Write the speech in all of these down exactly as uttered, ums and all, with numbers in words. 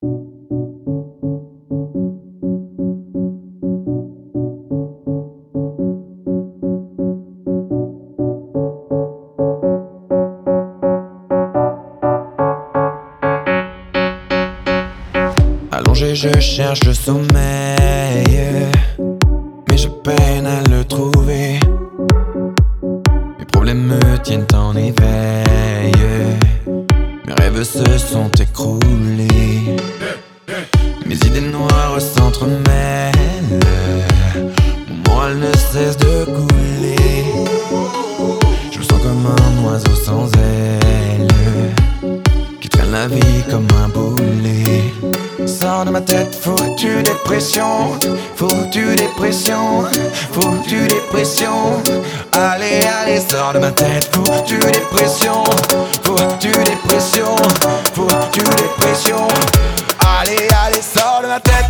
Allongé, je cherche le sommeil, mais je peine à le trouver. Mes problèmes me tiennent en éveil, mes rêves se sont écroulés. Mes idées noires s'entremêlent, mon moral ne cesse de couler. Je me sens comme un oiseau sans aile, qui traîne la vie comme un boulet. Sors de ma tête, foutue dépression, foutue dépression, foutue dépression. Allez, allez, sors de ma tête, foutue dépression, foutue dépression, foutue dépression. Allez, allez, sors de ma tête.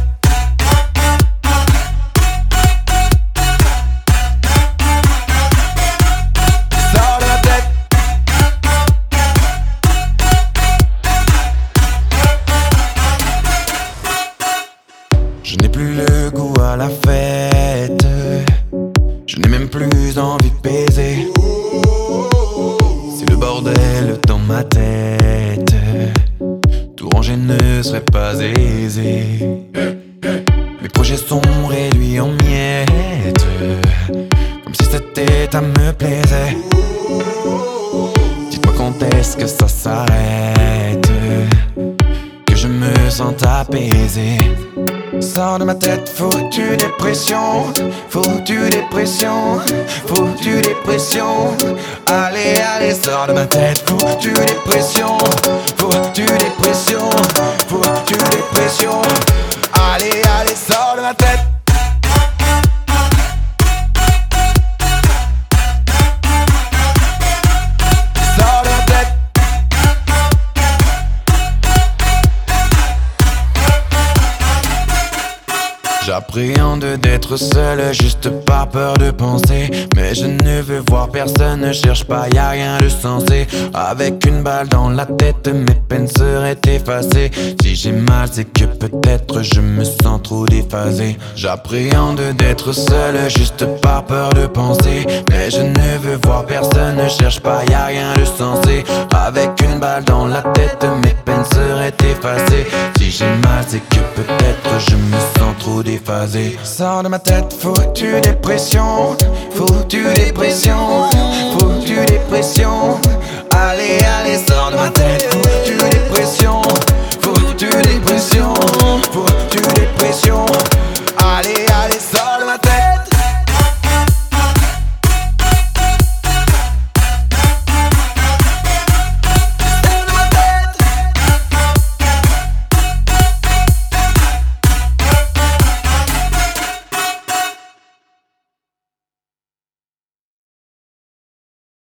Sors de ma tête. Je n'ai plus le goût à la fête, je n'ai même plus envie de baiser. C'est le bordel dans ma tête, tout ranger ne serait pas aisé. Mes projets sont réduits en miettes, comme si cet état me plaisait. Dites-moi quand est-ce que ça s'arrête, que je me sente apaisé. Sors de ma tête, foutue dépression, foutue dépression, foutue dépression. Allez, allez, sors de ma tête, foutue dépression, foutue dépression, foutue dépression. Allez, allez, sors de ma tête. J'appréhende d'être seul, juste par peur de penser. Mais je ne veux voir personne, ne cherche pas, y'a rien de sensé. Avec une balle dans la tête, mes peines seraient effacées. Si j'ai mal, c'est que peut-être je me sens trop déphasé. J'appréhende d'être seul, juste par peur de penser. Mais je ne veux voir personne, ne cherche pas, y'a rien de sensé. Avec une balle dans la tête, mes peines seraient effacées. Si j'ai mal, c'est que peut-être je me sens trop déphasé. Sors de ma tête, foutue dépression, foutue dépression, foutue dépression. Allez, allez, sors de ma tête, foutue dépression, foutue dépression.